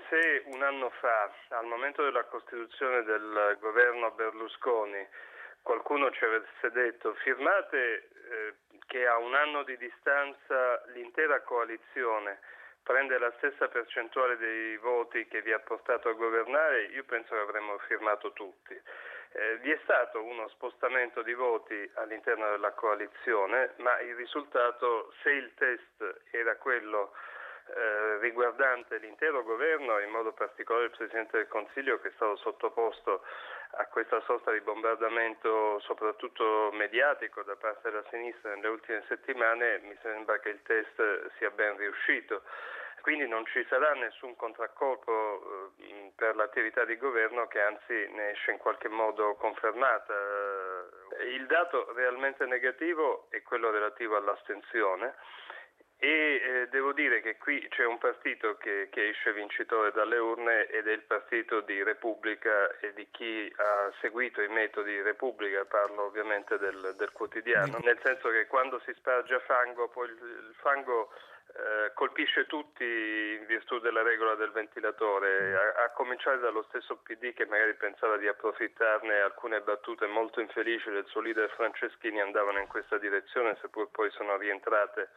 se un anno fa, al momento della costituzione del governo Berlusconi, qualcuno ci avesse detto firmate che a un anno di distanza l'intera coalizione prende la stessa percentuale dei voti che vi ha portato a governare, io penso che avremmo firmato tutti. Vi è stato uno spostamento di voti all'interno della coalizione, ma il risultato, se il test era quello riguardante l'intero governo e in modo particolare il Presidente del Consiglio, che è stato sottoposto a questa sorta di bombardamento soprattutto mediatico da parte della sinistra nelle ultime settimane, mi sembra che il test sia ben riuscito. Quindi non ci sarà nessun contraccolpo per l'attività di governo, che anzi ne esce in qualche modo confermata. Il dato realmente negativo è quello relativo all'astensione. E devo dire che qui c'è un partito che esce vincitore dalle urne ed è il partito di Repubblica e di chi ha seguito i metodi Repubblica, parlo ovviamente del quotidiano, nel senso che quando si sparge fango, poi il fango colpisce tutti in virtù della regola del ventilatore, a cominciare dallo stesso PD, che magari pensava di approfittarne. Alcune battute molto infelici del suo leader Franceschini andavano in questa direzione, seppur poi sono rientrate